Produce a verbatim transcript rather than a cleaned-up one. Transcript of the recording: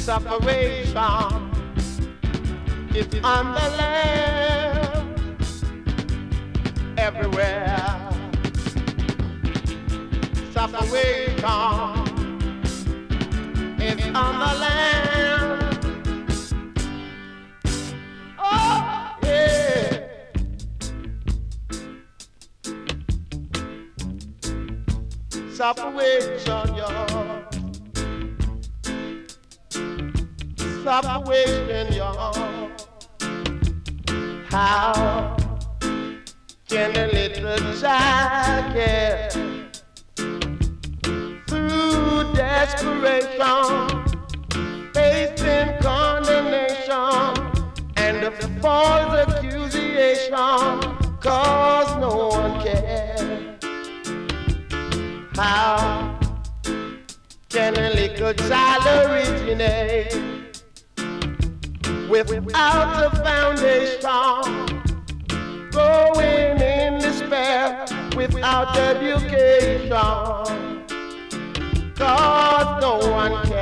Separation is on the land everywhere. Separation is on the land. Oh, yeah. Separation, y'all. Separation, y'all. How can a little child get through desperation, facing condemnation and a false accusation, cause no one cares? How can a little child originate without a foundation, going in despair without education? Cause no one cares.